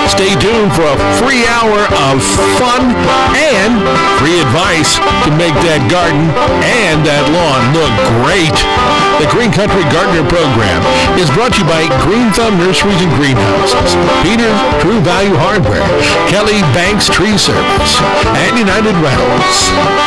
Stay tuned for a free hour of fun and free advice to make that garden and that lawn look great. The Green Country Gardener Program is brought to you by Green Thumb Nurseries and Greenhouses, Peter True Value Hardware, Kelly Banks Tree Service, and United Rentals.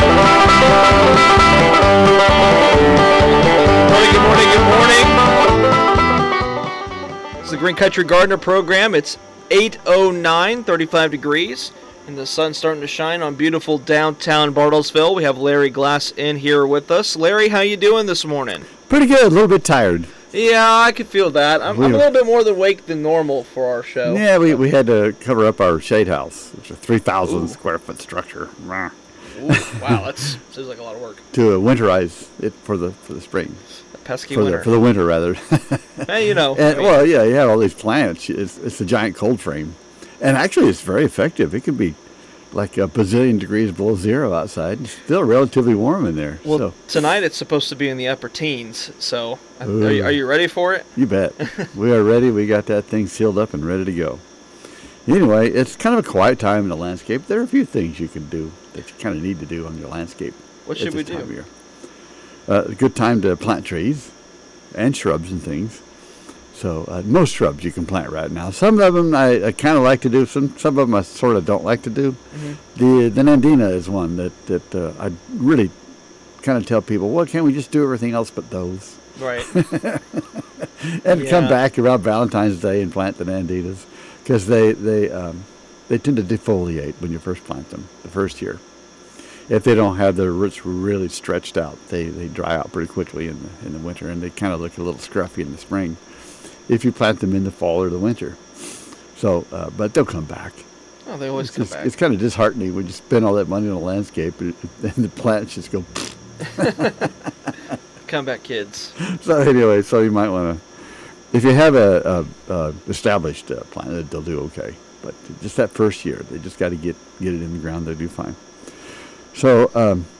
Good morning, good morning. It's the Green Country Gardener Program. It's 8:09, 35 degrees, and the sun's starting to shine on beautiful downtown Bartlesville. We have Larry Glass in here with us. Larry, how you doing this morning? Pretty good, a little bit tired. Yeah, I could feel that. I'm a little bit more awake than normal for our show. Yeah, we had to cover up our shade house. It's a 3,000 square foot structure. Ooh, wow, that seems like a lot of work. To winterize it for the spring. Pesky winter. For the winter, rather. Hey, you know. Well, yeah, you have all these plants. It's a giant cold frame. And actually, it's very effective. It can be like a bazillion degrees below zero outside. It's still relatively warm in there. Well, so. Tonight it's supposed to be in the upper teens. So are you ready for it? You bet. We are ready. We got that thing sealed up and ready to go. Anyway, it's kind of a quiet time in the landscape. There are a few things you can do that you kind of need to do on your landscape. What should we do? A good time to plant trees and shrubs and things. So most shrubs you can plant right now. Some of them I kind of like to do. Some of them I sort of don't like to do. Mm-hmm. The Nandina is one that I really kind of tell people, well, can't we just do everything else but those? Right. And come back around Valentine's Day and plant the Nandinas because they tend to defoliate when you first plant them the first year. If they don't have their roots really stretched out, they dry out pretty quickly in the winter, and they kind of look a little scruffy in the spring if you plant them in the fall or the winter. So, but they'll come back. Oh, they always come back. It's kind of disheartening when you spend all that money on a landscape and the plants just go. Come back, kids. So anyway, you might want to, if you have a established plant, they'll do okay. But just that first year, they just got to get it in the ground. They do fine. So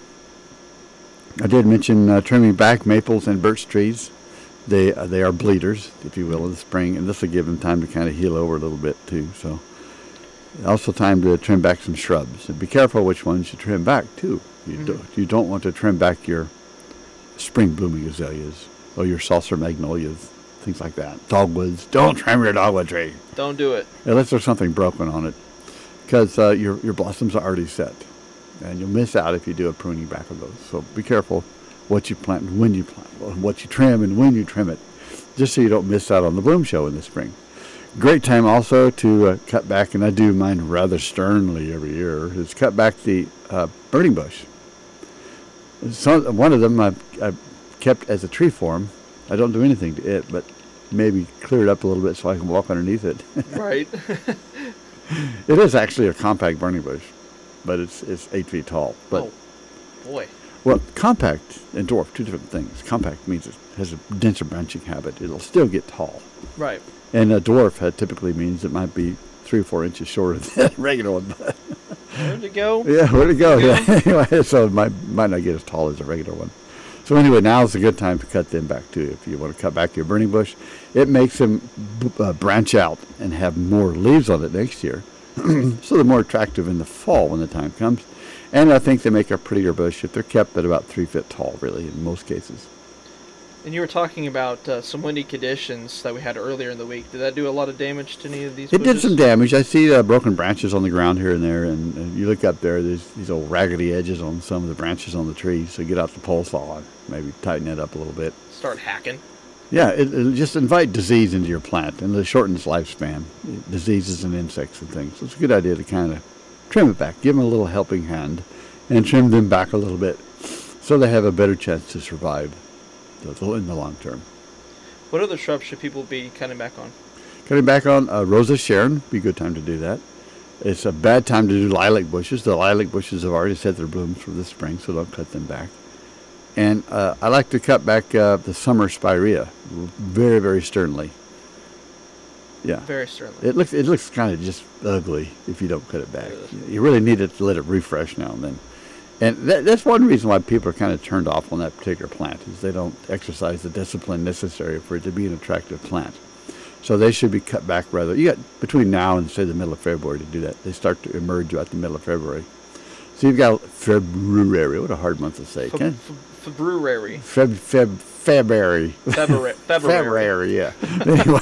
I did mention trimming back maples and birch trees. They are bleeders, if you will, in the spring, and this will give them time to kind of heal over a little bit too. So also time to trim back some shrubs, and be careful which ones you trim back too. You don't want to trim back your spring blooming azaleas or your saucer magnolias, things like that. Dogwoods, don't trim your dogwood tree. Don't do it unless there's something broken on it, because your blossoms are already set. And you'll miss out if you do a pruning back of those. So be careful what you plant and when you plant, what you trim and when you trim it, just so you don't miss out on the bloom show in the spring. Great time also to cut back, and I do mine rather sternly every year, is cut back the burning bush. One of them I've kept as a tree form. I don't do anything to it, but maybe clear it up a little bit so I can walk underneath it. Right. It is actually a compact burning bush, but it's 8 feet tall. But, oh, boy. Well, compact and dwarf, two different things. Compact means it has a denser branching habit. It'll still get tall. Right. And a dwarf typically means it might be 3 or 4 inches shorter than a regular one. Where'd it go? Yeah, where'd it go? Yeah. Anyway, so it might not get as tall as a regular one. So anyway, now is a good time to cut them back too. If you want to cut back your burning bush, it makes them branch out and have more leaves on it next year. So they're more attractive in the fall when the time comes. And I think they make a prettier bush if they're kept at about 3 feet tall, really, in most cases. And you were talking about some windy conditions that we had earlier in the week. Did that do a lot of damage to any of these bushes? It did some damage. I see broken branches on the ground here and there, and you look up there, there's these old raggedy edges on some of the branches on the trees. So get out the pole saw and maybe tighten it up a little bit. Start hacking. Yeah, it'll just invite disease into your plant, and it shortens lifespan, diseases and insects and things. So it's a good idea to kind of trim it back, give them a little helping hand, and trim them back a little bit so they have a better chance to survive in the long term. What other shrubs should people be cutting back on? Cutting back on Rosa Sharon, be a good time to do that. It's a bad time to do lilac bushes. The lilac bushes have already set their blooms for the spring, so don't cut them back. And I like to cut back the summer spirea very, very sternly. Yeah. Very sternly. It looks kind of just ugly if you don't cut it back. You really need it to let it refresh now and then. And that's one reason why people are kind of turned off on that particular plant, is they don't exercise the discipline necessary for it to be an attractive plant. So they should be cut back rather. You got between now and say the middle of February to do that. They start to emerge about the middle of February. So you've got February. What a hard month to say. February. February. February. Yeah. Anyway.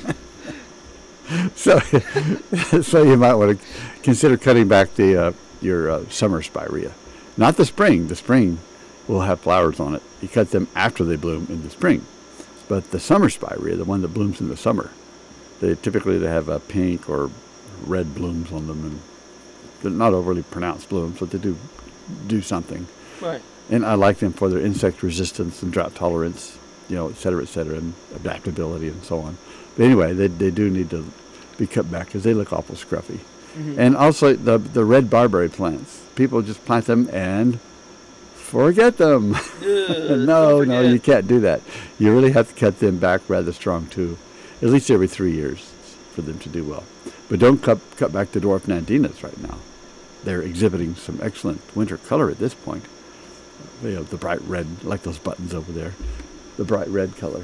So you might want to consider cutting back your summer spirea. Not the spring. The spring will have flowers on it. You cut them after they bloom in the spring. But the summer spirea, the one that blooms in the summer, they have pink or red blooms on them, and they're not overly pronounced blooms, but they do something. Right. And I like them for their insect resistance and drought tolerance, et cetera, and adaptability and so on. But anyway, they do need to be cut back because they look awful scruffy. Mm-hmm. And also the red barberry plants. People just plant them and forget them. No, you can't do that. You really have to cut them back rather strong too, at least every 3 years for them to do well. But don't cut back the dwarf nandinas right now. They're exhibiting some excellent winter color at this point. The bright red, like those buttons over there, the bright red color.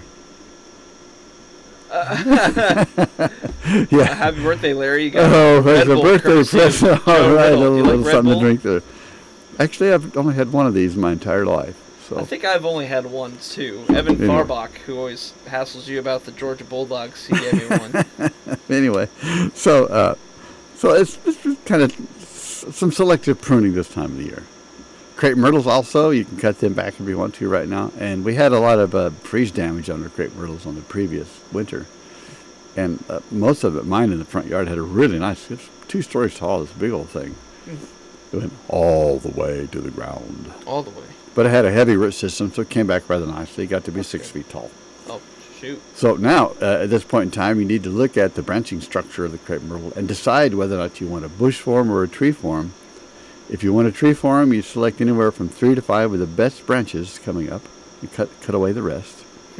Yeah. Happy birthday, Larry. You got it's a birthday present. All right, a little something to drink there. Actually, I've only had one of these my entire life. So I think I've only had one, too. Evan Farbach, who always hassles you about the Georgia Bulldogs, he gave me one. Anyway, so it's kind of some selective pruning this time of the year. Crepe myrtles also, you can cut them back if you want to right now. And we had a lot of freeze damage on our crepe myrtles on the previous winter. And most of it, mine in the front yard, had a really nice, it's 2 stories tall, this big old thing. It went all the way to the ground. All the way. But it had a heavy root system, so it came back rather nicely. It got to be 6 feet tall. Oh, shoot. So now, at this point in time, you need to look at the branching structure of the crepe myrtle and decide whether or not you want a bush form or a tree form. If you want a tree form, you select anywhere from 3 to 5 of the best branches coming up. You cut away the rest.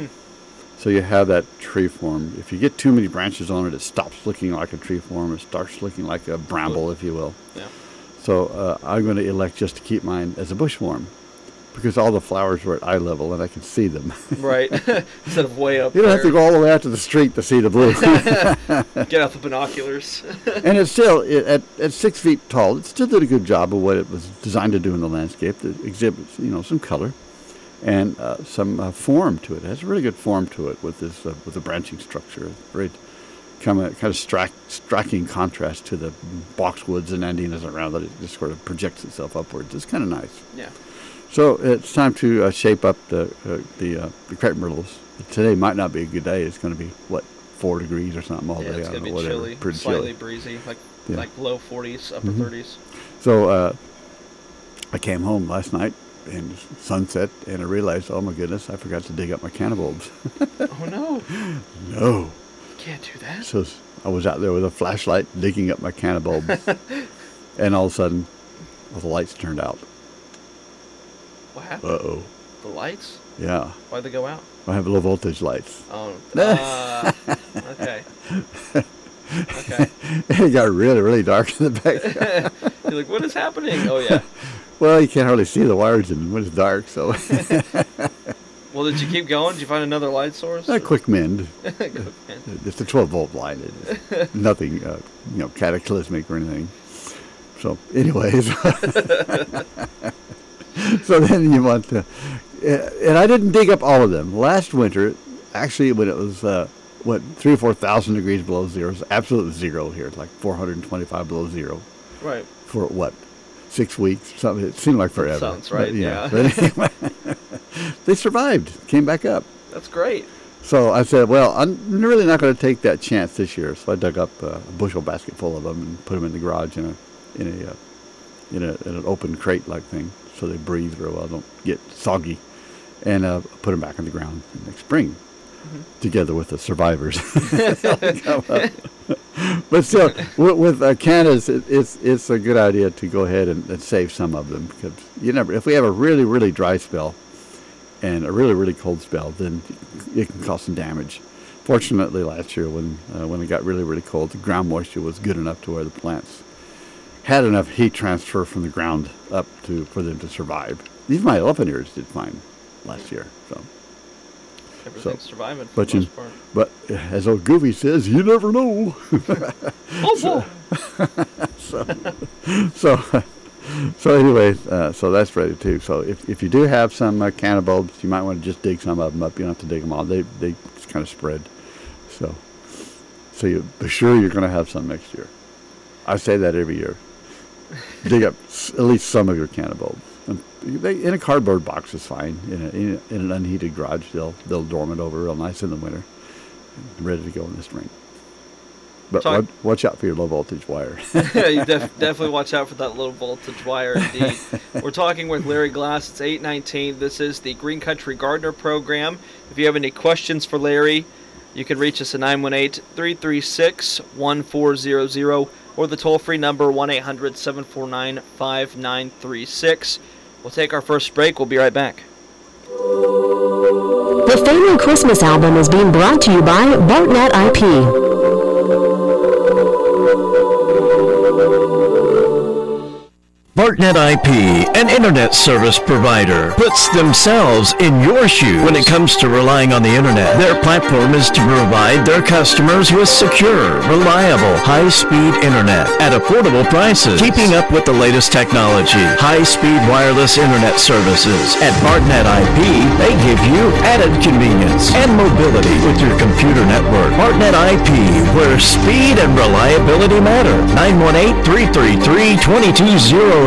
So you have that tree form. If you get too many branches on it, it stops looking like a tree form. It starts looking like a bramble, if you will. Yeah. So I'm going to elect just to keep mine as a bush form because all the flowers were at eye level and I can see them. Right. Instead of way up You don't have to go all the way out to the street to see the blue. Get out the binoculars. And it's still, at 6 feet tall, it still did a good job of what it was designed to do in the landscape. It exhibits, some color and some form to it. It has a really good form to it with this with the branching structure. Very kind of striking contrast to the boxwoods and andinas around it. It just sort of projects itself upwards. It's kind of nice. Yeah. So it's time to shape up the crepe myrtles. Today might not be a good day. It's going to be 4 degrees or something all day. It's going to be whatever. chilly, Pretty slightly chilly. breezy, like low 40s, upper 30s. So I came home last night and sunset, and I realized, oh my goodness, I forgot to dig up my canna bulbs. Oh no! No. Can't do that. So I was out there with a flashlight digging up my canna bulbs, and all of a sudden, the lights turned out. What happened? Uh-oh. The lights? Yeah. Why'd they go out? I have low voltage lights. Oh. Okay. Okay. It got really, really dark in the back. You're like, what is happening? Oh yeah. Well, you can't hardly see the wires in when it's dark, so. Well, did you keep going? Did you find another light source? A quick mend. Quick mend. It's a 12-volt line. It's nothing, cataclysmic or anything. So, anyways. So then you want to, and I didn't dig up all of them. Last winter, actually, when it was 3,000 or 4,000 degrees below zero, it's absolute zero here, like 425 below zero. Right. For 6 weeks? Something. It seemed like forever. Sounds right. But, yeah. But anyway, they survived. Came back up. That's great. So I said, well, I'm really not going to take that chance this year. So I dug up a bushel basket full of them and put them in the garage in an open crate-like thing, so they breathe real well, don't get soggy, and put them back in the ground next spring, together with the survivors. But still, with cannas, it's a good idea to go ahead and save some of them, because if we have a really, really dry spell and a really, really cold spell, then it can cause some damage. Fortunately, last year when it got really, really cold, the ground moisture was good enough to where the plants had enough heat transfer from the ground up for them to survive. Even my elephant ears did fine last year. So Everything's surviving for but the most part. But as old Goofy says, you never know. Oh, So anyway, so that's ready too. So if you do have some canna bulbs, you might want to just dig some of them up. You don't have to dig them all. They just kind of spread. So you be sure you're going to have some next year. I say that every year. Dig up at least some of your canna bulbs. And in a cardboard box is fine. In an unheated garage, they'll dormant over real nice in the winter, ready to go in the spring. But watch out for your low voltage wire. You definitely watch out for that low voltage wire, indeed. We're talking with Larry Glass. It's 8:19. This is the Green Country Gardener Program. If you have any questions for Larry, you can reach us at 918-336-1400 or the toll-free number 1-800-749-5936. We'll take our first break. We'll be right back. The Family Christmas album is being brought to you by Bartnet IP. Bartnet IP, an internet service provider, puts themselves in your shoes when it comes to relying on the internet. Their platform is to provide their customers with secure, reliable, high-speed internet at affordable prices, keeping up with the latest technology, high-speed wireless internet services. At Bartnet IP, they give you added convenience and mobility with your computer network. Bartnet IP, where speed and reliability matter. 918-333-2208.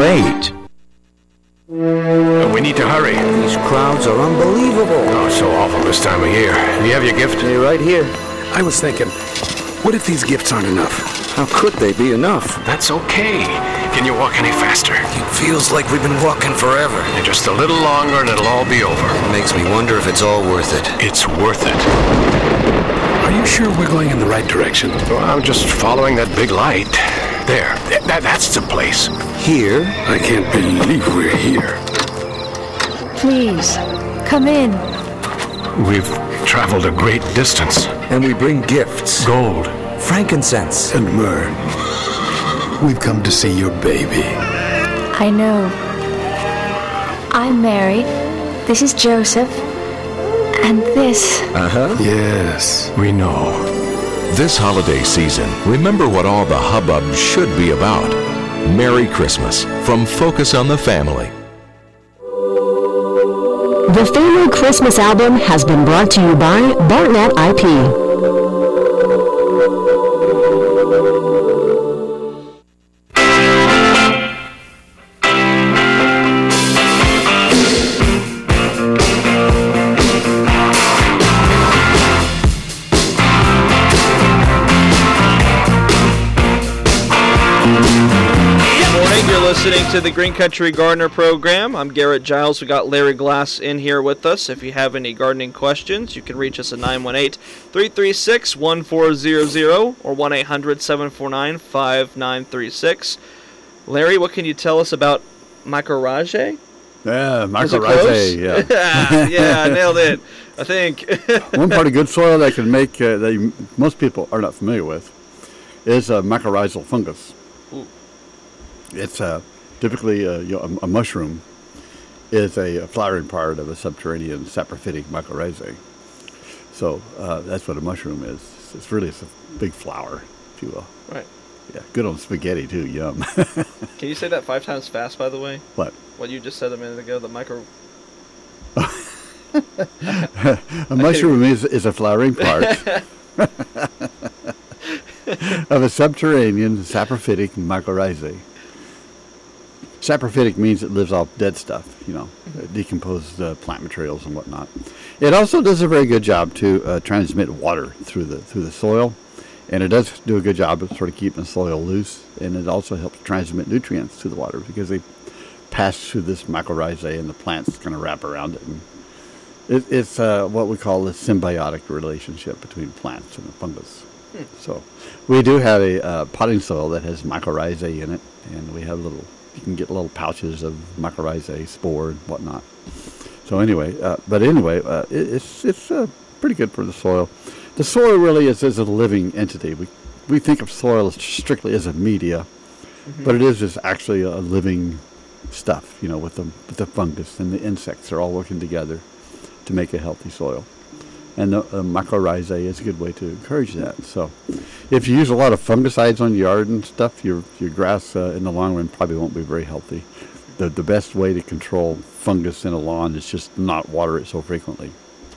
We need to hurry. These crowds are unbelievable. Oh, so awful this time of year. You have your gift? You're right here. I was thinking, what if these gifts aren't enough? How could they be enough? That's okay. Can you walk any faster? It feels like we've been walking forever. And just a little longer and it'll all be over. It makes me wonder if it's all worth it. It's worth it. Are you sure we're going in the right direction? Well, I'm just following that big light. There. That's the place. Here? I can't believe we're here. Please, come in. We've traveled a great distance. And we bring gifts. Gold. Frankincense. And myrrh. We've come to see your baby. I know. I'm Mary. This is Joseph. And this. Yes. We know. This holiday season, remember what all the hubbub should be about. Merry Christmas from Focus on the Family. The Family Christmas album has been brought to you by Bartnet IP. Listening to the Green Country Gardener Program. I'm Garrett Giles. We got Larry Glass in here with us. If you have any gardening questions, you can reach us at 918-336-1400 or 1-800-749-5936. Larry, what can you tell us about mycorrhizae? Yeah, mycorrhizae, yeah. Yeah, I nailed it, I think. One part of good soil that can make, that most people are not familiar with, is mycorrhizal fungus. Ooh. It's typically a mushroom is a flowering part of a subterranean saprophytic mycorrhizae. So that's what a mushroom is. It's really a big flower, if you will. Right. Yeah, good on spaghetti too. Yum. Can you say that 5 times fast, by the way? What? What you just said a minute ago, the micro... A mushroom is a flowering part of a subterranean saprophytic mycorrhizae. Saprophytic means it lives off dead stuff, decomposed plant materials and whatnot. It also does a very good job to transmit water through the soil, and it does do a good job of sort of keeping the soil loose, and it also helps transmit nutrients to the water because they pass through this mycorrhizae and the plant's going to wrap around it. And it's what we call a symbiotic relationship between plants and the fungus. So we do have a potting soil that has mycorrhizae in it, and we have you can get little pouches of mycorrhizae spore and whatnot. So anyway, it's pretty good for the soil. The soil really is a living entity. We think of soil strictly as a media, but it is just actually a living stuff. With the fungus and the insects are all working together to make a healthy soil. And the mycorrhizae is a good way to encourage that. So if you use a lot of fungicides on your yard and stuff, your grass in the long run probably won't be very healthy. The best way to control fungus in a lawn is just not water it so frequently.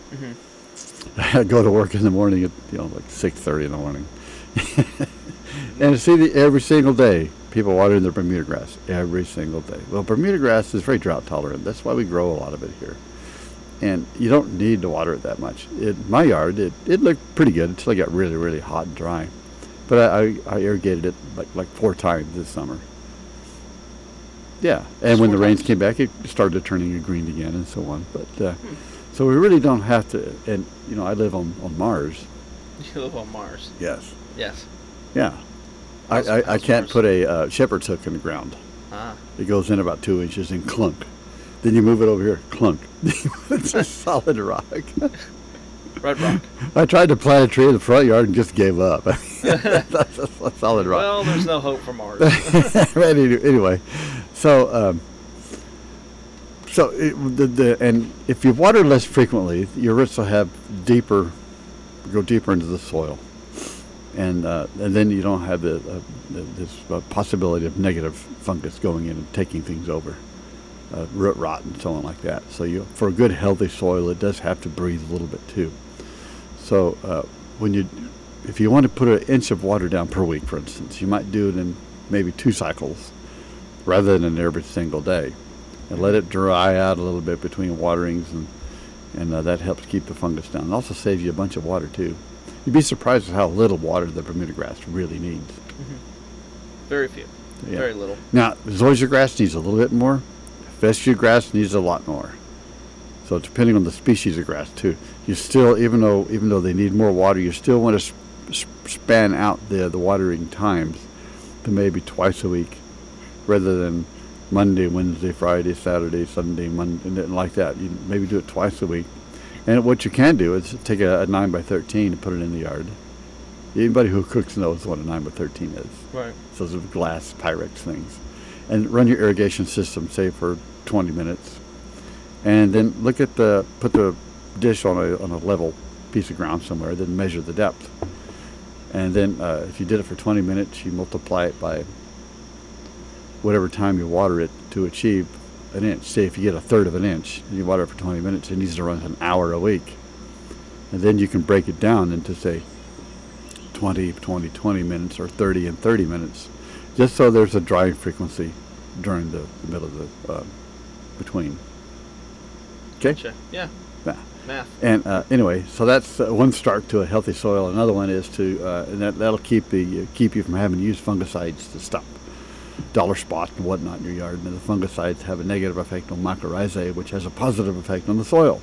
I go to work in the morning at like 6:30 in the morning. And see every single day, people watering their Bermuda grass every single day. Well, Bermuda grass is very drought tolerant. That's why we grow a lot of it here. And you don't need to water it that much. In my yard, it looked pretty good until it got really, really hot and dry. But I irrigated it like 4 times this summer. Yeah, and when the rains came back, it started turning green again and so on. But so we really don't have to. And I live on Mars. You live on Mars. Yes. Yes. Yeah. I can't put a shepherd's hook in the ground. It goes in about 2 inches and clunk. Then you move it over here, clunk. It's a solid rock. Red rock. I tried to plant a tree in the front yard and just gave up. That's a solid rock. Well, there's no hope for Mars. Anyway, so and if you water less frequently, your roots will go deeper into the soil, and then you don't have this possibility of negative fungus going in and taking things over. Root rot and so on like that. So for a good healthy soil, it does have to breathe a little bit too. So if you want to put 1 inch of water down per week, for instance, you might do it in maybe 2 cycles rather than every single day, and let it dry out a little bit between waterings, and that helps keep the fungus down. It also saves you a bunch of water too. You'd be surprised at how little water the Bermuda grass really needs. Very few. Yeah. Very little. Now, zoysia grass needs a little bit more. Fescue grass needs a lot more. So depending on the species of grass too, you still, even though they need more water, you still want to span out the watering times to maybe twice a week, rather than Monday, Wednesday, Friday, Saturday, Sunday, Monday, and like that. You maybe do it twice a week. And what you can do is take a 9x13 and put it in the yard. Anybody who cooks knows what a 9x13 is. Right. So those are glass Pyrex things. And run your irrigation system, say, for 20 minutes. And then put the dish on a level piece of ground somewhere, then measure the depth. And then if you did it for 20 minutes, you multiply it by whatever time you water it to achieve 1 inch. Say if you get 1/3 of an inch and you water it for 20 minutes, it needs to run an hour a week. And then you can break it down into, say, 20 minutes, or 30 and 30 minutes, just so there's a drying frequency during the middle of the between. Okay? Gotcha. Yeah. Math. And anyway, so that's one start to a healthy soil. Another one is to, and that'll keep you from having to use fungicides to stop dollar spot and whatnot in your yard. And the fungicides have a negative effect on mycorrhizae, which has a positive effect on the soil.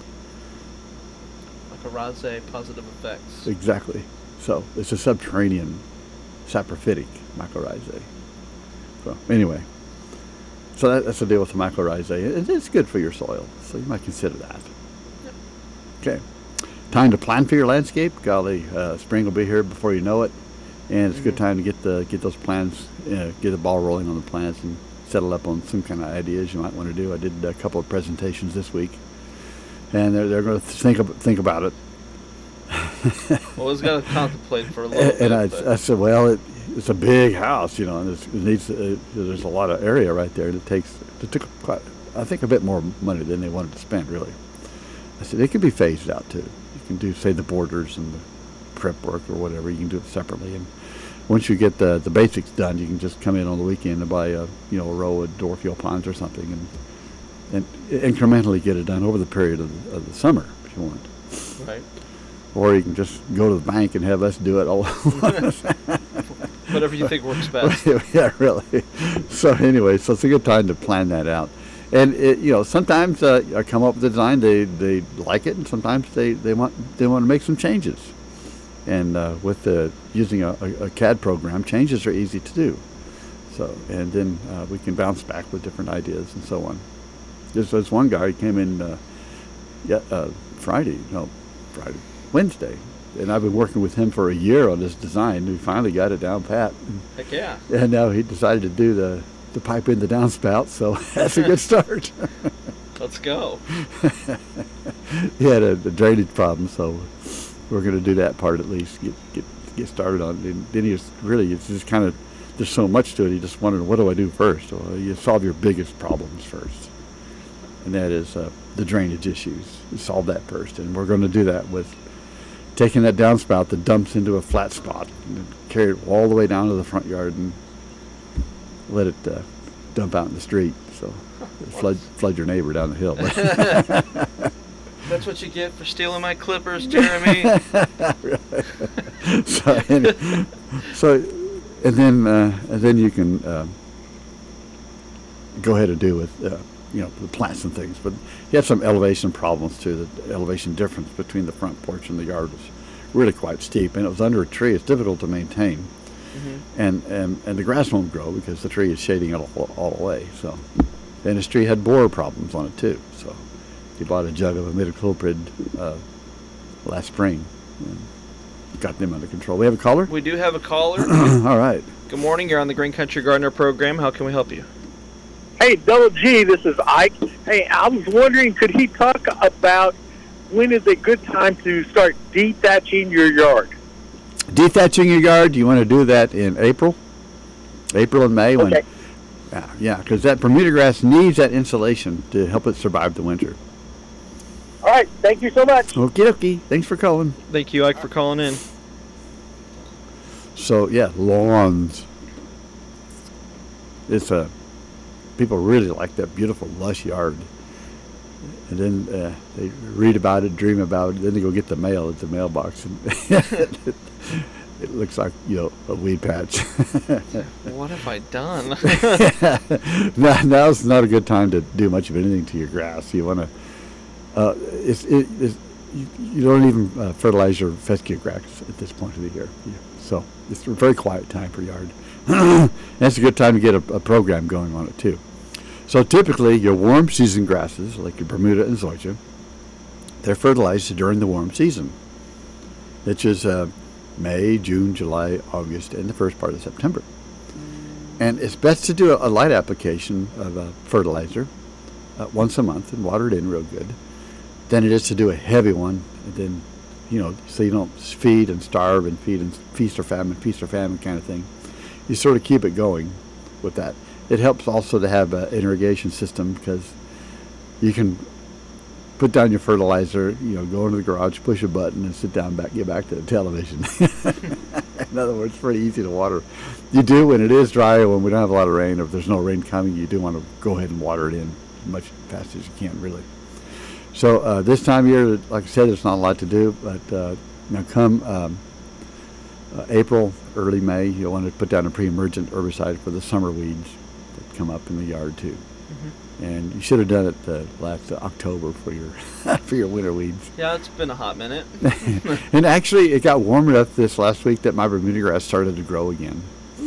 Mycorrhizae, positive effects. Exactly. So it's a subterranean saprophytic mycorrhizae. So anyway, so that's the deal with the mycorrhizae. It's good for your soil, so you might consider that. Yep. Okay. Time to plan for your landscape. Golly, spring will be here before you know it, and it's a good time to get those plans, get the ball rolling on the plans, and settle up on some kind of ideas you might want to do. I did a couple of presentations this week, and they're going to think about it. Well, it's got to contemplate for a little bit. And I said, well, it's a big house, and it needs. There's a lot of area right there, and it took quite, I think, a bit more money than they wanted to spend, really. I said it could be phased out too. You can do, say, the borders and the prep work or whatever. You can do it separately, and once you get the basics done, you can just come in on the weekend and buy a row of Dorfield pines or something, and incrementally get it done over the period of the summer if you want. Right. Or you can just go to the bank and have us do it all. Whatever you think works best. Yeah, really. So anyway, so it's a good time to plan that out. And sometimes I come up with a design, they like it, and sometimes they want to make some changes. And with using a CAD program, changes are easy to do. So, and then we can bounce back with different ideas and so on. There's one guy who came in Wednesday, and I've been working with him for a year on this design, and we finally got it down pat. Heck yeah. And now he decided to do the pipe in the downspout, so that's a good start. Well, Let's go. He had a drainage problem, so we're going to do that part at least. Get started on it. And then it's just kind of, there's so much to it. He just wondered, what do I do first? Well, you solve your biggest problems first, and that is the drainage issues. You solve that first, and we're going to do that with taking that downspout that dumps into a flat spot and carry it all the way down to the front yard and let it dump out in the street. So flood your neighbor down the hill. That's what you get for stealing my clippers, Jeremy. And then you can go ahead and do with the plants and things. But he had some elevation problems too. The elevation difference between the front porch and the yard was really quite steep, and it was under a tree. It's difficult to maintain, and the grass won't grow because the tree is shading it all away. So, and his tree had borer problems on it too. So he bought a jug of imidacloprid last spring and got them under control. We have a caller? We do have a caller. All right. Good morning. You're on the Green Country Gardener program. How can we help you? Hey, Double G, this is Ike. Hey, I was wondering, could he talk about when is a good time to start dethatching your yard? Dethatching your yard, you want to do that in April and May. Okay. Yeah, because that Bermuda grass needs that insulation to help it survive the winter. All right, thank you so much. Okie dokie. Thanks for calling. Thank you, Ike, for calling in. So, yeah, lawns. It's people really like that beautiful, lush yard. And then they read about it, dream about it, then they go get the mail at the mailbox. And it looks like, a weed patch. What have I done? Now's not a good time to do much of anything to your grass. You want to... you don't even fertilize your fescue grass at this point of the year. So it's a very quiet time for yard. That's a good time to get a program going on it too. So typically your warm season grasses, like your Bermuda and Zoysia, they're fertilized during the warm season, which is May, June, July, August, and the first part of September. And it's best to do a light application of fertilizer once a month and water it in real good than it is to do a heavy one, and then, so you don't feed and starve and feed and feast or famine kind of thing. You sort of keep it going with that. It helps also to have an irrigation system because you can put down your fertilizer, go into the garage, push a button, and sit down get back to the television. In other words, it's pretty easy to water. You do when it is dry or when we don't have a lot of rain, or if there's no rain coming, you do want to go ahead and water it in as much fast as you can, really. So this time of year, like I said, there's not a lot to do, but now come April, early May, you'll want to put down a pre-emergent herbicide for the summer weeds that come up in the yard too. And you should have done it last October for your for your winter weeds. Yeah, it's been a hot minute. And actually, it got warm enough this last week that my Bermuda grass started to grow again.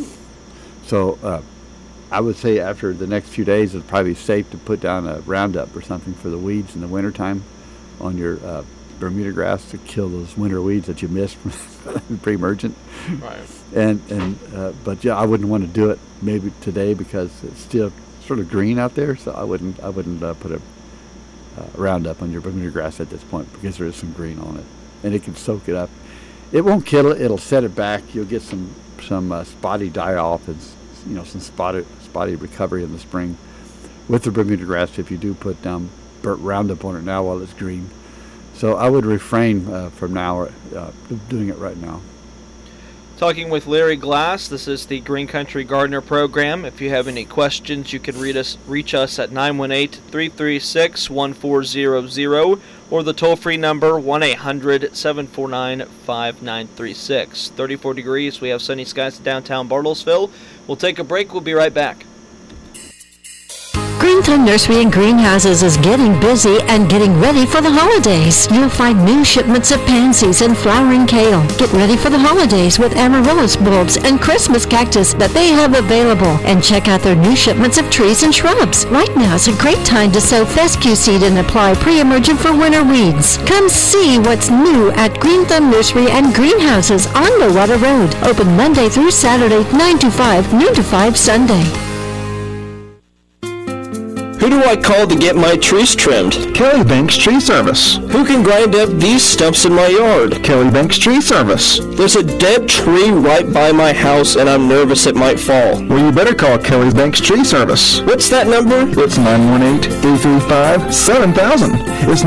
So I would say after the next few days, it's probably safe to put down a Roundup or something for the weeds in the wintertime on your Bermuda grass to kill those winter weeds that you missed from pre-emergent. Right. But yeah, I wouldn't want to do it maybe today because it's still sort of green out there. So I wouldn't put a Roundup on your Bermuda grass at this point because there is some green on it, and it can soak it up. It won't kill it. It'll set it back. You'll get some spotty die-off and some spotty recovery in the spring with the Bermuda grass if you do put Roundup on it now while it's green. So I would refrain from now doing it right now. Talking with Larry Glass. This is the Green Country Gardener program. If you have any questions, you can reach us at 918-336-1400 or the toll-free number 1-800-749-5936. 34 degrees. We have sunny skies in downtown Bartlesville. We'll take a break. We'll be right back. Green Nursery and Greenhouses is getting busy and getting ready for the holidays. You'll find new shipments of pansies and flowering kale. Get ready for the holidays with amaryllis bulbs and Christmas cactus that they have available. And check out their new shipments of trees and shrubs. Right now is a great time to sow fescue seed and apply pre-emergent for winter weeds. Come see what's new at Green Thumb Nursery and Greenhouses on Lowata Road. Open Monday through Saturday, 9 to 5, noon to 5 Sunday. Who do I call to get my trees trimmed? Kelly Banks Tree Service. Who can grind up these stumps in my yard? Kelly Banks Tree Service. There's a dead tree right by my house and I'm nervous it might fall. Well, you better call Kelly Banks Tree Service. What's that number? It's 918-335-7000. It's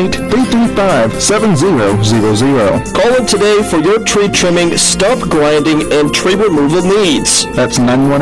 918-335-7000. Call in today for your tree trimming, stump grinding, and tree removal needs. That's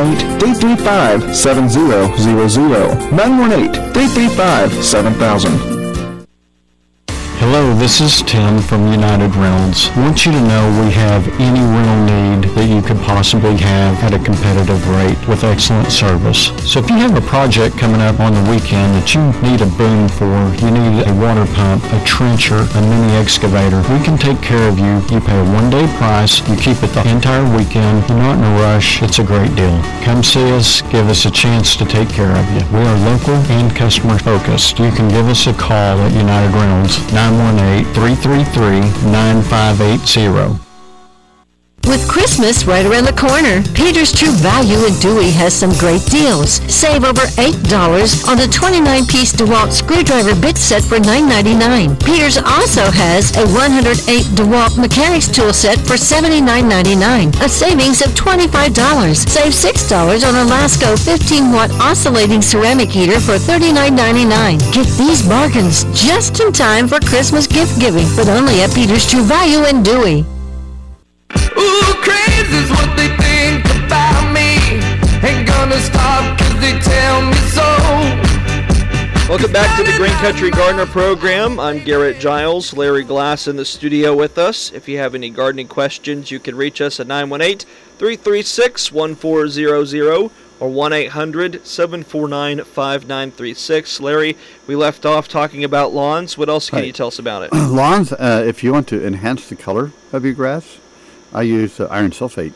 918-335-7000. 918-335-7000. Hello, this is Tim from United Rentals. I want you to know we have any rental need that you could possibly have at a competitive rate with excellent service. So if you have a project coming up on the weekend that you need a boom for, you need a water pump, a trencher, a mini excavator, we can take care of you. You pay a one-day price, you keep it the entire weekend, you're not in a rush, it's a great deal. Come see us, give us a chance to take care of you. We are local and customer focused. You can give us a call at United Rentals, 918-333-9580. With Christmas right around the corner, Peter's True Value in Dewey has some great deals. Save over $8 on the 29-piece DeWalt screwdriver bit set for $9.99. Peter's also has a 108 DeWalt mechanics tool set for $79.99, a savings of $25. Save $6 on a Lasco 15-watt oscillating ceramic heater for $39.99. Get these bargains just in time for Christmas gift giving, but only at Peter's True Value in Dewey. Ooh, crazy's what they think about me. Ain't gonna stop 'cause they tell me so. Welcome back to the Green Country Gardener program. I'm Garrett Giles, Larry Glass in the studio with us. If you have any gardening questions, you can reach us at 918-336-1400 or 1-800-749-5936. Larry, we left off talking about lawns. What else can you tell us about it? Lawns, if you want to enhance the color of your grass, I use iron sulfate,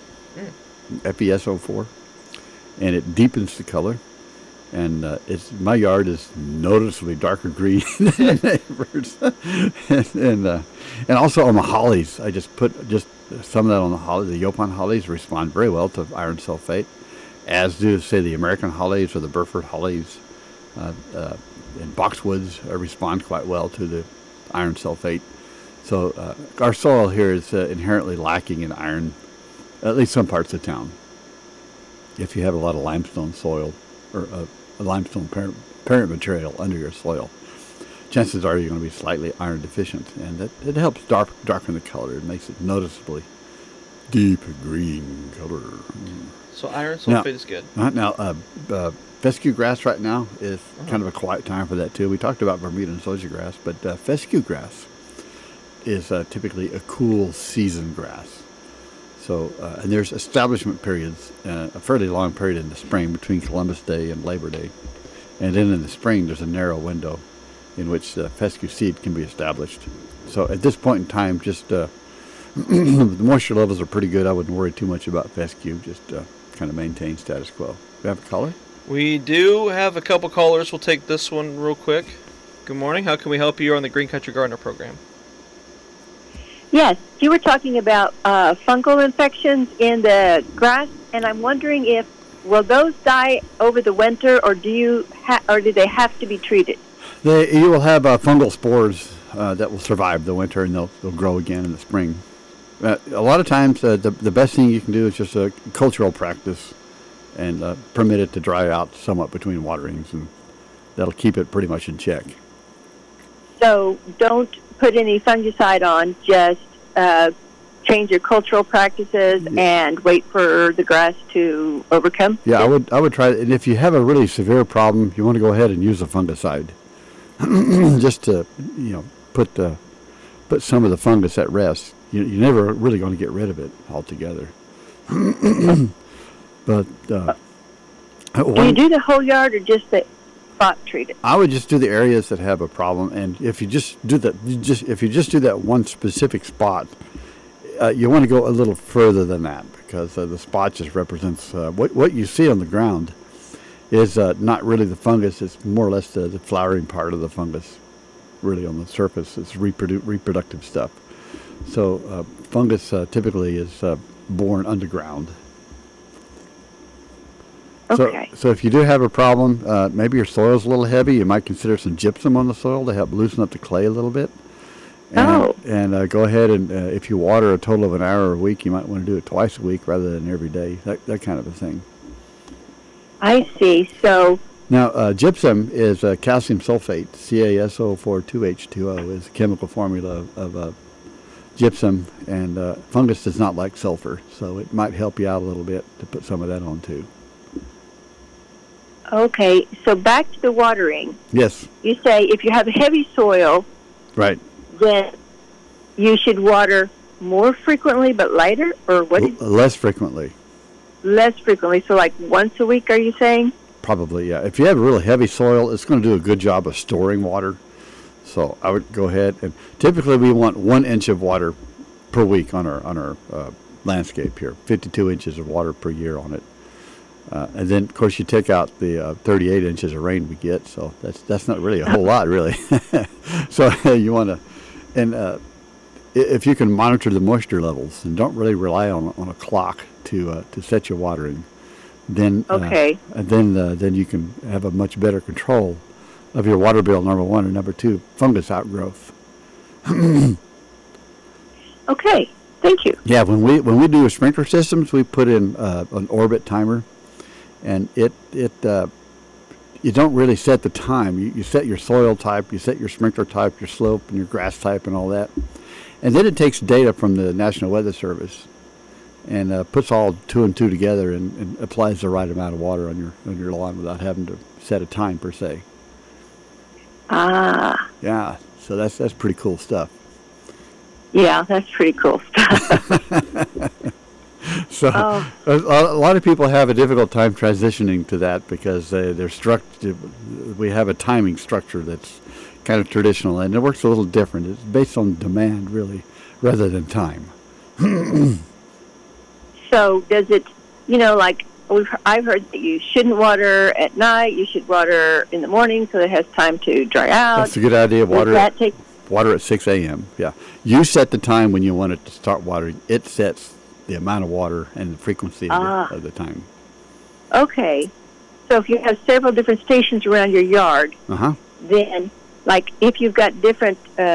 FeSO4, and it deepens the color. And my yard is noticeably darker green than the neighbors. and also on the hollies, I just put some of that on the hollies. The Yaupon hollies respond very well to iron sulfate, as do, say, the American hollies or the Burford hollies. And boxwoods respond quite well to the iron sulfate. So our soil here is inherently lacking in iron, at least some parts of town. If you have a lot of limestone soil or a limestone parent material under your soil, chances are you're going to be slightly iron deficient, and it helps darken the color. It makes it noticeably deep green color. So iron sulfate is good. Now, fescue grass right now is kind of a quiet time for that too. We talked about Bermuda and Soja grass, but fescue grass is typically a cool season grass. So, and there's establishment periods, a fairly long period in the spring between Columbus Day and Labor Day. And then in the spring, there's a narrow window in which the fescue seed can be established. So at this point in time, just the moisture levels are pretty good. I wouldn't worry too much about fescue, just kind of maintain status quo. We have a caller? We do have a couple callers. We'll take this one real quick. Good morning. How can we help you? You're on the Green Country Gardener program. Yes, you were talking about fungal infections in the grass, and I'm wondering will those die over the winter, or do they have to be treated? You will have fungal spores that will survive the winter, and they'll grow again in the spring. A lot of times, the best thing you can do is just a cultural practice and permit it to dry out somewhat between waterings, and that'll keep it pretty much in check. So don't put any fungicide on, just change your cultural practices and wait for the grass to overcome? Yeah, I would try, and if you have a really severe problem, you want to go ahead and use a fungicide. Just to, put some of the fungus at rest. You're never really going to get rid of it altogether. But do you do the whole yard or just the spot treated? I would just do the areas that have a problem, and if you just do that one specific spot, you want to go a little further than that, because the spot just represents what you see on the ground is not really the fungus. It's more or less the flowering part of the fungus. Really on the surface, it's reproductive stuff. So fungus typically is born underground. Okay. So if you do have a problem, maybe your soil's a little heavy, you might consider some gypsum on the soil to help loosen up the clay a little bit. And go ahead and if you water a total of an hour a week, you might want to do it twice a week rather than every day, that kind of a thing. I see. So now, gypsum is calcium sulfate, CaSO4 is the chemical formula of gypsum, and fungus does not like sulfur, so it might help you out a little bit to put some of that on too. Okay, so back to the watering. Yes. You say if you have heavy soil, right, then you should water more frequently but lighter, or what? Less frequently. Less frequently, so like once a week, are you saying? Probably, yeah. If you have really heavy soil, it's going to do a good job of storing water. So I would go ahead and typically we want 1 inch of water per week on our landscape here, 52 inches of water per year on it. And then, of course, you take out the 38 inches of rain we get, so that's not really a whole lot, really. So you want to, and if you can monitor the moisture levels and don't really rely on a clock to set your watering, then then you can have a much better control of your water bill, number one, and number two, fungus outgrowth. Okay, thank you. Yeah, when we do sprinkler systems, we put in an orbit timer, and it you don't really set the time. You set your soil type, you set your sprinkler type, your slope, and your grass type, and all that, and then it takes data from the National Weather Service and puts all 2 and 2 together and applies the right amount of water on your lawn without having to set a time per se. Ah. Yeah, so that's pretty cool stuff. Yeah, that's pretty cool stuff. So a lot of people have a difficult time transitioning to that because we have a timing structure that's kind of traditional, and it works a little different. It's based on demand, really, rather than time. So does it, like I've heard that you shouldn't water at night, you should water in the morning so that it has time to dry out. That's a good idea. Water at 6 a.m. Yeah. You set the time when you want it to start watering. It sets the amount of water and the frequency of the time. Okay. So if you have several different stations around your yard, then, like, if you've got different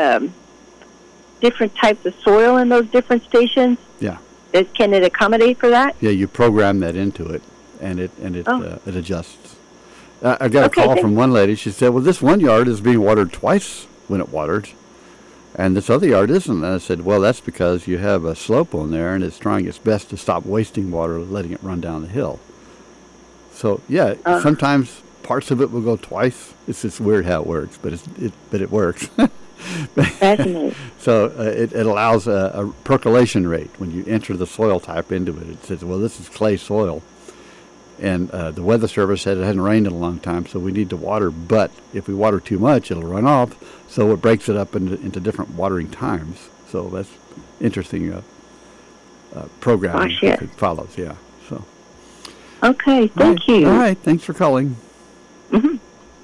types of soil in those different stations, can it accommodate for that? Yeah, you program that into it, and it adjusts. I got a call from one lady. She said, well, this one yard is being watered twice when it waters, and this other yard isn't. And I said, well, that's because you have a slope on there, and it's trying its best to stop wasting water, letting it run down the hill. So, yeah, sometimes parts of it will go twice. It's just weird how it works, but it works. Fascinating. So it allows a percolation rate. When you enter the soil type into it, it says, well, this is clay soil. And the Weather Service said it hasn't rained in a long time, so we need to water. But if we water too much, it'll run off. So it breaks it up into different watering times. So that's interesting programming that it follows. Yeah. So. Okay. Thank you. All right. Thanks for calling. Mm-hmm.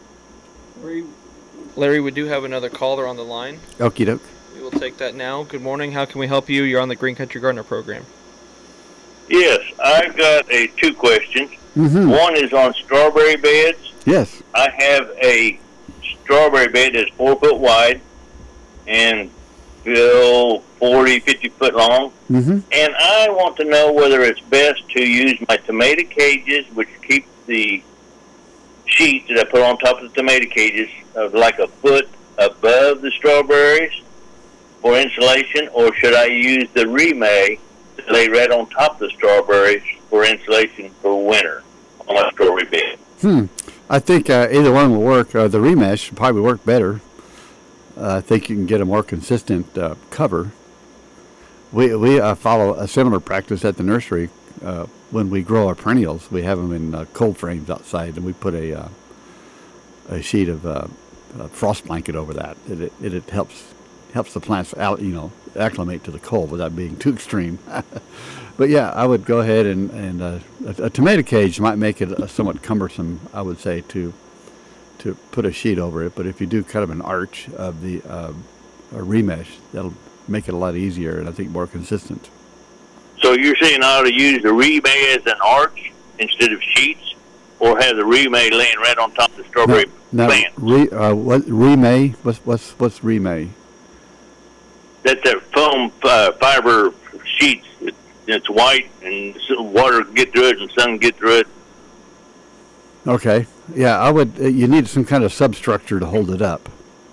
Larry, we do have another caller on the line. Okie doke. We will take that now. Good morning. How can we help you? You're on the Green Country Gardener program. Yes, I've got two questions. Mm-hmm. One is on strawberry beds. Yes. I have a strawberry bed that's 4 foot wide and 40, 50 foot long. Mm-hmm. And I want to know whether it's best to use my tomato cages, which keep the sheet that I put on top of the tomato cages like a foot above the strawberries for insulation, or should I use the remay to lay right on top of the strawberries for insulation for winter on my strawberry bed? I think either one will work. The remesh will probably work better. I think you can get a more consistent cover. We follow a similar practice at the nursery. When we grow our perennials, we have them in cold frames outside, and we put a sheet of frost blanket over that. It helps the plants out, acclimate to the cold without being too extreme. But yeah, I would go ahead and a tomato cage might make it somewhat cumbersome, I would say, to put a sheet over it. But if you do kind of an arch of the remesh, that'll make it a lot easier and I think more consistent. So you're saying I ought to use the remay as an arch instead of sheets? or have the remay laying right on top of the strawberry plant? What remay? What's remay? That's that foam fiber sheets. It's white, and water can get through it, and sun can get through it. Okay. Yeah, I would. You need some kind of substructure to hold it up.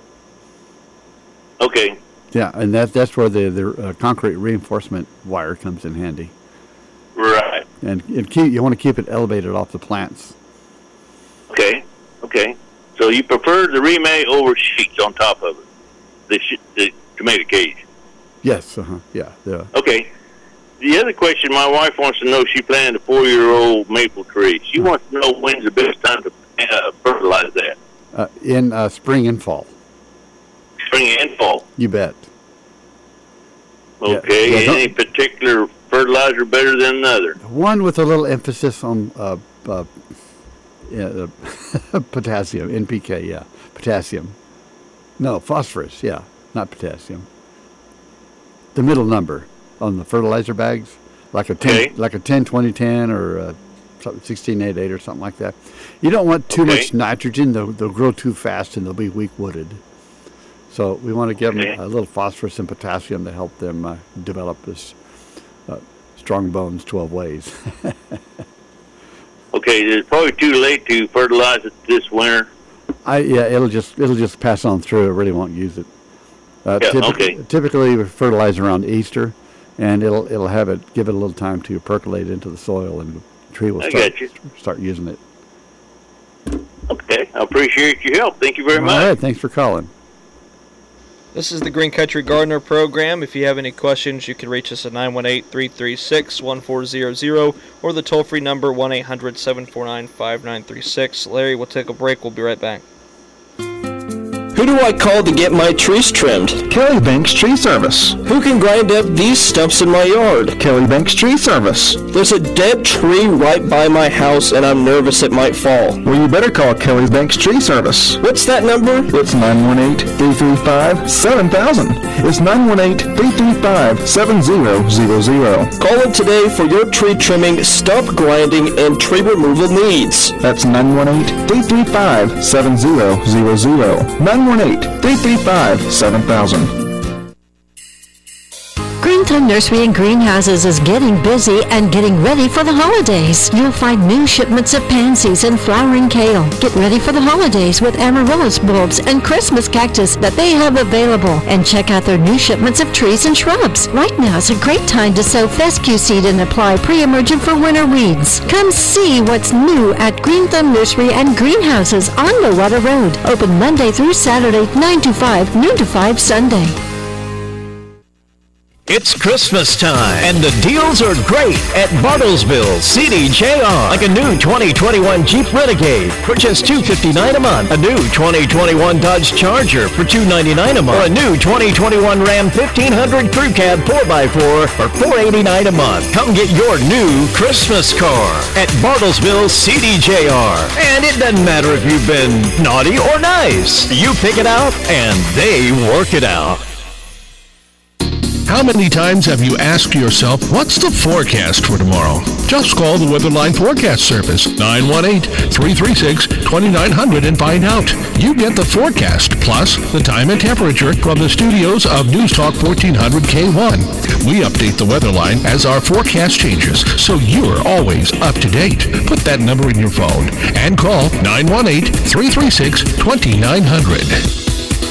Okay. Yeah, and that's where the concrete reinforcement wire comes in handy. Right. And you want to keep it elevated off the plants. Okay. So you prefer the remay over sheets on top of it, the tomato cage? Yes. Yeah. Okay. The other question, my wife wants to know, she planted a 4-year-old maple tree. She wants to know when's the best time to fertilize that. In spring and fall. Spring and fall? You bet. Okay. Any particular fertilizer better than another? One with a little emphasis on potassium, NPK, yeah. Potassium. No, phosphorus, yeah, not potassium. The middle number on the fertilizer bags, like a 10, 20, 10 or 16, 8, 8 or something like that. You don't want too much nitrogen. They'll grow too fast and they'll be weak-wooded. So we want to give them a little phosphorus and potassium to help them develop this strong bones 12 ways. Okay, it's probably too late to fertilize it this winter. It'll just pass on through. It really won't use it. Typically we fertilize around Easter, and it'll give it a little time to percolate into the soil, and the tree will start using it. Okay, I appreciate your help. Thank you very much. All right, thanks for calling. This is the Green Country Gardener program. If you have any questions, you can reach us at 918-336-1400 or the toll-free number 1-800-749-5936. Larry, we'll take a break. We'll be right back. Who do I call to get my trees trimmed? Kelly Banks Tree Service. Who can grind up these stumps in my yard? Kelly Banks Tree Service. There's a dead tree right by my house and I'm nervous it might fall. Well, you better call Kelly Banks Tree Service. What's that number? It's 918-335-7000. It's 918-335-7000. Call it today for your tree trimming, stump grinding, and tree removal needs. That's 918-335-7000. 918-335-7000. Green Thumb Nursery and Greenhouses is getting busy and getting ready for the holidays. You'll find new shipments of pansies and flowering kale. Get ready for the holidays with amaryllis bulbs and Christmas cactus that they have available. And check out their new shipments of trees and shrubs. Right now is a great time to sow fescue seed and apply pre-emergent for winter weeds. Come see what's new at Green Thumb Nursery and Greenhouses on Lowata Road. Open Monday through Saturday, 9 to 5, noon to 5 Sunday. It's Christmas time, and the deals are great at Bartlesville CDJR. Like a new 2021 Jeep Renegade for just $259 a month, a new 2021 Dodge Charger for $299 a month, or a new 2021 Ram 1500 Crew Cab 4x4 for $489 a month. Come get your new Christmas car at Bartlesville CDJR. And it doesn't matter if you've been naughty or nice. You pick it out, and they work it out. How many times have you asked yourself, what's the forecast for tomorrow? Just call the Weatherline Forecast Service, 918-336-2900 and find out. You get the forecast, plus the time and temperature from the studios of News Talk 1400 K1. We update the Weatherline as our forecast changes, so you're always up to date. Put that number in your phone and call 918-336-2900.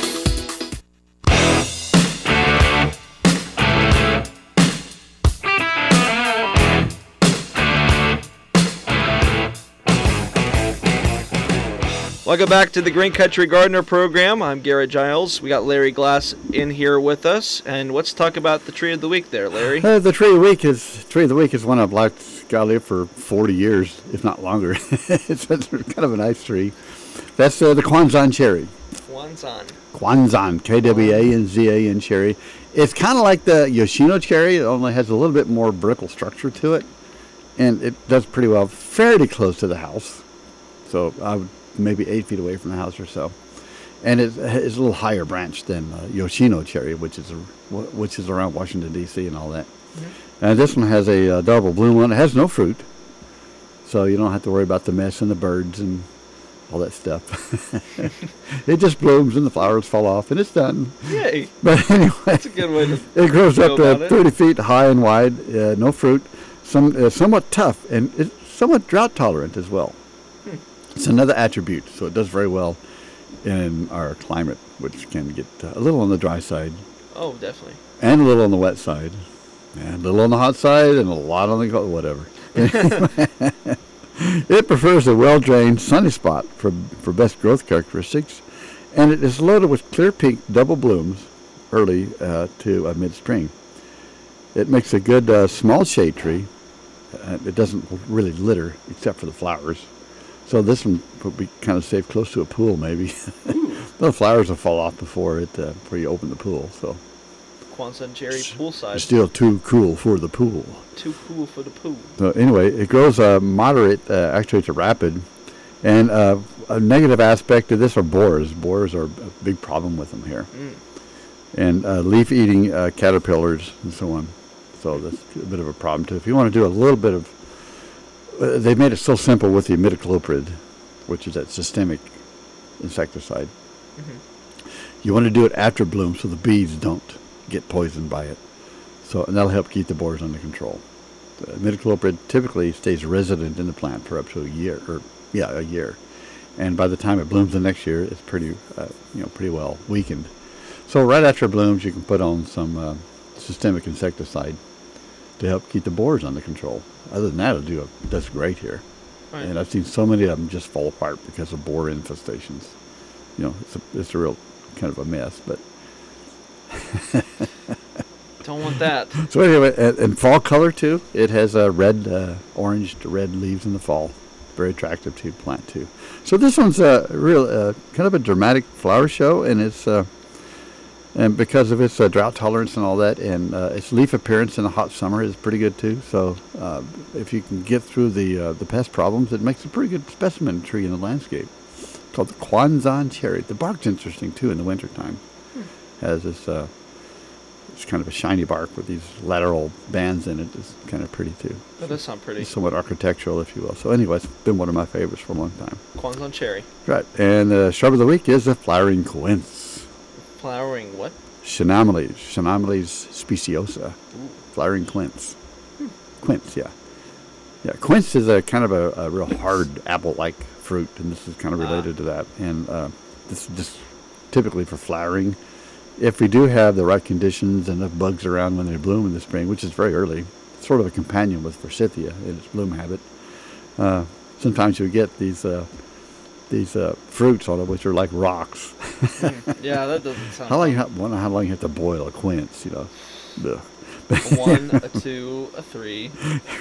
Welcome back to the Green Country Gardener program. I'm Garrett Giles. We got Larry Glass in here with us, and let's talk about the tree of the week there, Larry. The tree of the week is one I've liked, for 40 years, if not longer. It's kind of a nice tree. That's the Kwanzan cherry. Kwanzan, K-W-A-N-Z-A-N cherry. It's kind of like the Yoshino cherry. It only has a little bit more vertical structure to it, and it does pretty well, fairly close to the house. So I would maybe 8 feet away from the house or so, and it's a little higher branch than Yoshino cherry, which is around Washington D.C. and all that. Mm-hmm. And this one has a double bloom on it. It has no fruit, So you don't have to worry about the mess and the birds and all that stuff. It just blooms and the flowers fall off and it's done. Yay! But anyway, that's a good way to. It grows up go to about 30 feet high and wide, no fruit, somewhat tough, and it's somewhat drought tolerant as well. It's another attribute, so it does very well in our climate, which can get a little on the dry side. Oh, definitely. And a little on the wet side, and a little on the hot side, and a lot on the cold, whatever. It prefers a well-drained, sunny spot for best growth characteristics, and it is loaded with clear pink double blooms early to mid-spring. It makes a good small shade tree. It doesn't really litter except for the flowers. So this one would be kind of safe close to a pool, maybe. The flowers will fall off before you open the pool. So Kwanzaa cherry poolside. it's still too cool for the pool. Too cool for the pool. So anyway, it grows moderate, actually it's a rapid. And a negative aspect of this are borers. Borers are a big problem with them here. And leaf-eating caterpillars and so on. So that's a bit of a problem too. If you want to do a little bit of, they've made it so simple with the imidacloprid, which is that systemic insecticide. You want to do it after bloom so the bees don't get poisoned by it. So, and that'll help keep the borers under control. The imidacloprid typically stays resident in the plant for up to a year, a year. And by the time it blooms the next year, it's pretty well weakened. So right after it blooms, you can put on some systemic insecticide to help keep the borers under control. Other than that, does great here. Right. And I've seen so many of them just fall apart because of borer infestations. It's a real kind of a mess, but don't want that. So anyway, and fall color too. It has orange to red leaves in the fall. Very attractive to the plant too. So this one's a real kind of a dramatic flower show, and it's and because of its drought tolerance and all that, and its leaf appearance in the hot summer is pretty good too. So if you can get through the pest problems, it makes a pretty good specimen tree in the landscape. It's called the Kwanzaa cherry. The bark's interesting too in the wintertime. Has this it's kind of a shiny bark with these lateral bands in it. It's kind of pretty too. That does sound pretty. It's somewhat architectural, if you will. So anyway, it's been one of my favorites for a long time. Kwanzaa cherry. Right. And the shrub of the week is the flowering quince. Flowering what? Chenamales speciosa. Ooh. Flowering quince. Quince, yeah. Yeah, quince is a kind of a real hard apple-like fruit, and this is kind of related to that. And this is just typically for flowering. If we do have the right conditions and enough bugs around when they bloom in the spring, which is very early, it's sort of a companion with forsythia in its bloom habit. Sometimes you get these fruits on it, which are like rocks. Yeah, that doesn't sound. How long you have to boil a quince? Ugh. 1, a 2, a 3.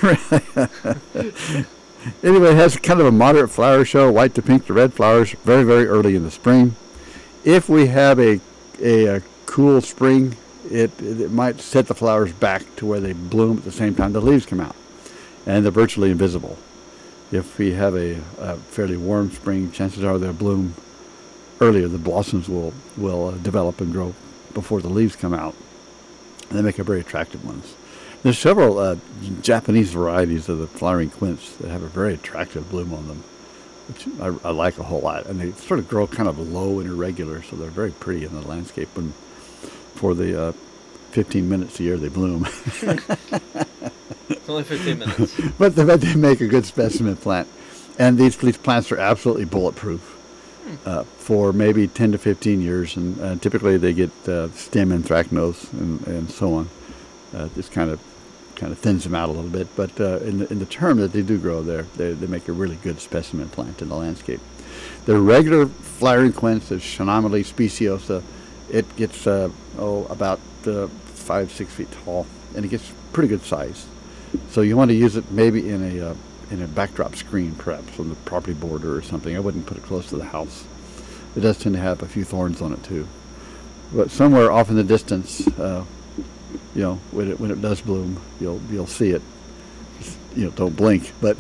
Anyway, it has kind of a moderate flower show, white to pink to red flowers, very, very early in the spring. If we have a cool spring, it might set the flowers back to where they bloom at the same time the leaves come out, and they're virtually invisible. If we have a fairly warm spring, chances are they'll bloom earlier. The blossoms will develop and grow before the leaves come out, and they make a very attractive ones. There's several Japanese varieties of the flowering quince that have a very attractive bloom on them, which I like a whole lot. And they sort of grow kind of low and irregular, so they're very pretty in the landscape. And for the 15 minutes a year they bloom. It's only 15 minutes. but they make a good specimen plant. And these plants are absolutely bulletproof for maybe 10 to 15 years. And typically they get stem anthracnose and so on. Just kind of thins them out a little bit, but in the term that they do grow there, they make a really good specimen plant in the landscape. The regular flowering quince is Chenamales speciosa. It gets about 5-6 feet tall, and it gets pretty good size. So you want to use it maybe in a backdrop screen, perhaps on the property border or something. I wouldn't put it close to the house. It does tend to have a few thorns on it too, but somewhere off in the distance. When it does bloom, you'll see it. Just, don't blink. But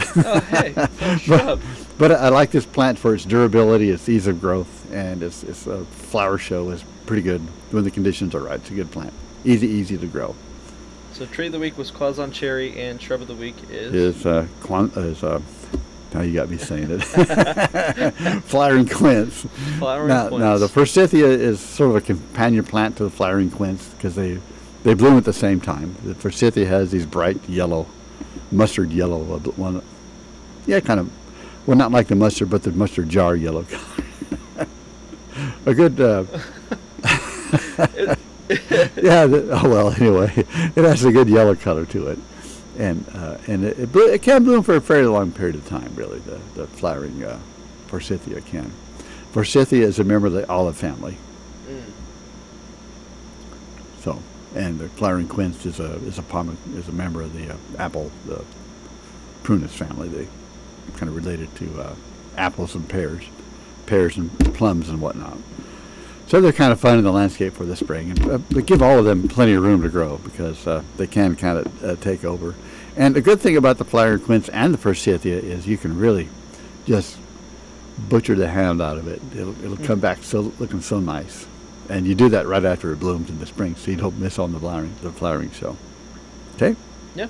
but I like this plant for its durability, its ease of growth, and its flower show is pretty good when the conditions are right. It's a good plant, easy to grow. So tree of the week was Quaison cherry, and shrub of the week is now you got me saying it. Flowering quince. Now the forsythia is sort of a companion plant to the flowering quince because they bloom at the same time. The forsythia has these bright yellow, mustard yellow one. Yeah, kind of. Well, not like the mustard, but the mustard jar yellow color. A good. Anyway, it has a good yellow color to it. And it can bloom for a fairly long period of time, really, the flowering forsythia can. Forsythia is a member of the olive family. So, and the flowering quince is a member of the the prunus family. They kind of related to apples and pears and plums and whatnot. So they're kind of fun in the landscape for the spring, and but give all of them plenty of room to grow because they can kind of take over. And the good thing about the flowering quince and the forsythia is you can really just butcher the hound out of it. It'll come back looking so nice, and you do that right after it blooms in the spring, so you don't miss on the flowering show. Okay? Yeah.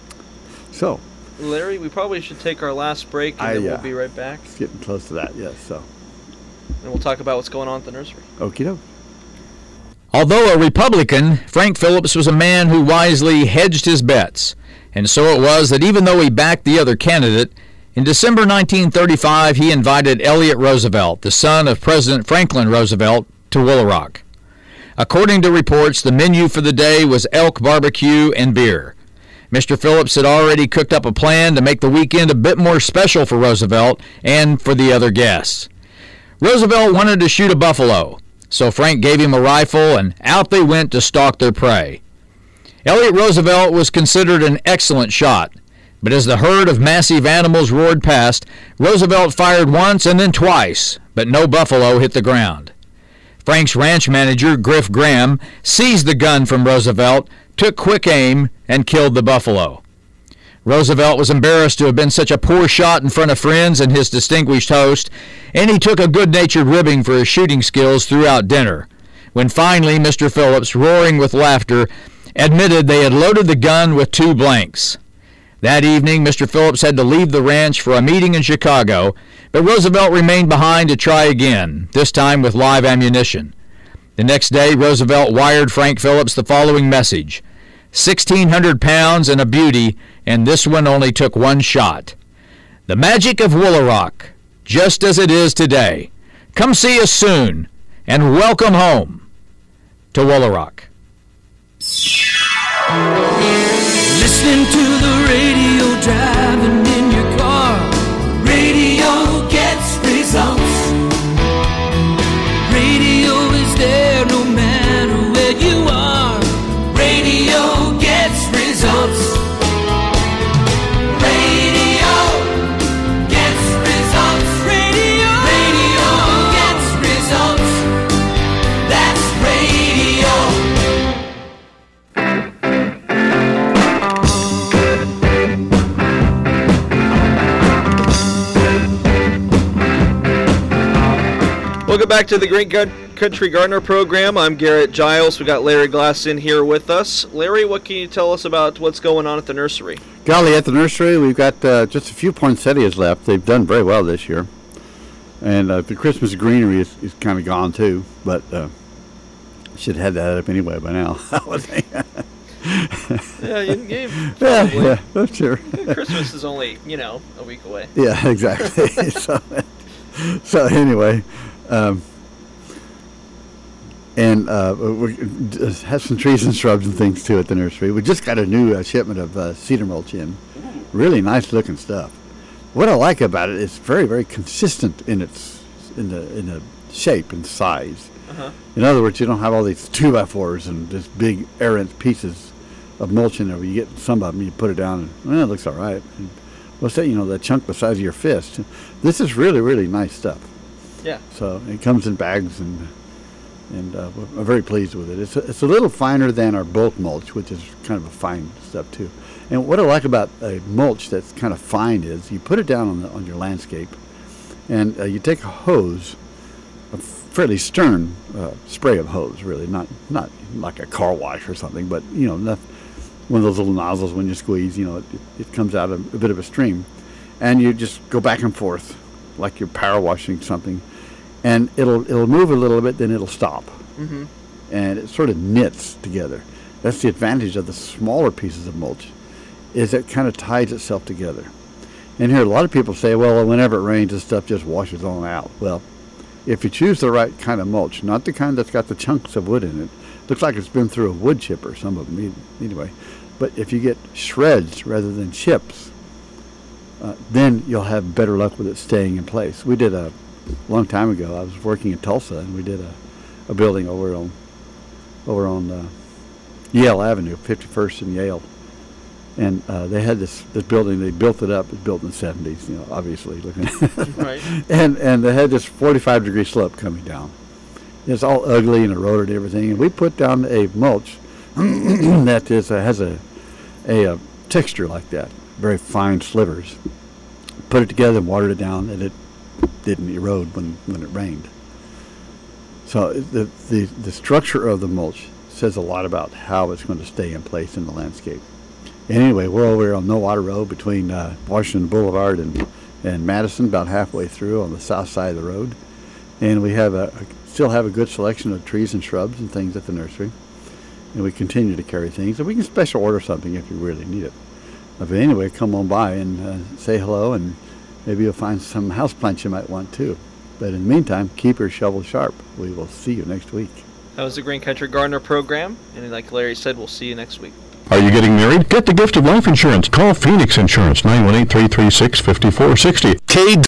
So, Larry, we probably should take our last break, and then we'll be right back. It's getting close to that, yes. So. And we'll talk about what's going on at the nursery. Okie doke. Although a Republican, Frank Phillips was a man who wisely hedged his bets. And so it was that even though he backed the other candidate, in December 1935 he invited Elliott Roosevelt, the son of President Franklin Roosevelt, to Woolaroc. According to reports, the menu for the day was elk barbecue and beer. Mr. Phillips had already cooked up a plan to make the weekend a bit more special for Roosevelt and for the other guests. Roosevelt wanted to shoot a buffalo, so Frank gave him a rifle, and out they went to stalk their prey. Elliott Roosevelt was considered an excellent shot, but as the herd of massive animals roared past, Roosevelt fired once and then twice, but no buffalo hit the ground. Frank's ranch manager, Griff Graham, seized the gun from Roosevelt, took quick aim, and killed the buffalo. Roosevelt was embarrassed to have been such a poor shot in front of friends and his distinguished host, and he took a good-natured ribbing for his shooting skills throughout dinner, when finally Mr. Phillips, roaring with laughter, admitted they had loaded the gun with 2 blanks. That evening, Mr. Phillips had to leave the ranch for a meeting in Chicago, but Roosevelt remained behind to try again, this time with live ammunition. The next day, Roosevelt wired Frank Phillips the following message: 1,600 pounds and a beauty, and this one only took 1 shot. The magic of Woolaroc, just as it is today. Come see us soon, and welcome home to Woolaroc. Listening to the radio, driving in your car. Radio gets results. Radio is there no matter where you are. Radio gets results. Radio gets results. Radio gets results. That's radio. Welcome back to the Green Country Gardener program. I'm Garrett Giles. We got Larry Glass in here with us. Larry, what can you tell us about what's going on at the nursery? Golly, at the nursery, we've got just a few poinsettias left. They've done very well this year. And the Christmas greenery is kind of gone, too. But should have had that up anyway by now, I would think. Yeah, that's true. Christmas is only, a week away. Yeah, exactly. So anyway, we have some trees and shrubs and things too at the nursery. We just got a new shipment of cedar mulch in. Really nice looking stuff. What I like about it is very, very consistent in the shape and size. Uh-huh. In other words, you don't have all these 2x4s and just big errant pieces of mulch in there. Where you get some of them, you put it down, and it looks all right. And what's that? That chunk the size of your fist. This is really, really nice stuff. Yeah. So it comes in bags, and we're very pleased with it. It's a little finer than our bulk mulch, which is kind of a fine stuff too. And what I like about a mulch that's kind of fine is you put it down on your landscape, and you take a hose, a fairly stern spray of hose, really, not like a car wash or something, but one of those little nozzles when you squeeze, it comes out a bit of a stream. And you just go back and forth like you're power washing something. And it'll move a little bit, then it'll stop. Mm-hmm. And it sort of knits together. That's the advantage of the smaller pieces of mulch, is it kind of ties itself together. And here a lot of people say, well, whenever it rains, this stuff just washes on out. Well, if you choose the right kind of mulch, not the kind that's got the chunks of wood in it, looks like it's been through a wood chipper, some of them anyway. But if you get shreds rather than chips, then you'll have better luck with it staying in place. We did a long time ago. I was working in Tulsa, and we did a building over on Yale Avenue, 51st and Yale, and they had this building. They built it up. It was built in the 70s, obviously looking. Right. And they had this 45-degree slope coming down. It's all ugly and eroded and everything. And we put down a mulch that has a texture like that, very fine slivers. Put it together and watered it down, and it didn't erode when it rained. So the structure of the mulch says a lot about how it's going to stay in place in the landscape. Anyway, we're over here on No Water Road between Washington Boulevard and Madison, about halfway through on the south side of the road. And we have still have a good selection of trees and shrubs and things at the nursery. And we continue to carry things. And we can special order something if you really need it. But anyway, come on by and say hello, and maybe you'll find some houseplants you might want too. But in the meantime, keep your shovel sharp. We will see you next week. That was the Green Country Gardener program, and like Larry said, we'll see you next week. Are you getting married? Get the gift of life insurance. Call Phoenix Insurance, 918-336-5460.